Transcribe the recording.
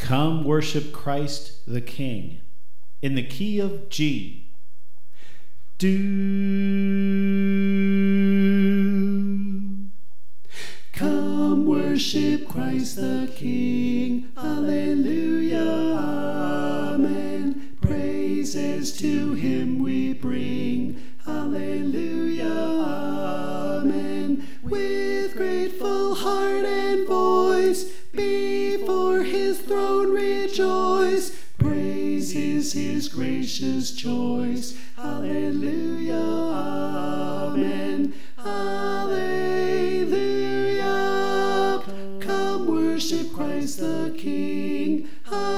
Come worship Christ the King in the key of G. Do. Come worship Christ the King. Alleluia. Amen. Praises to him we bring. Alleluia. Amen. With grateful heart and voice, before his throne rejoice. Praise is his gracious choice. Alleluia. Amen. Alleluia. Come worship Christ the King.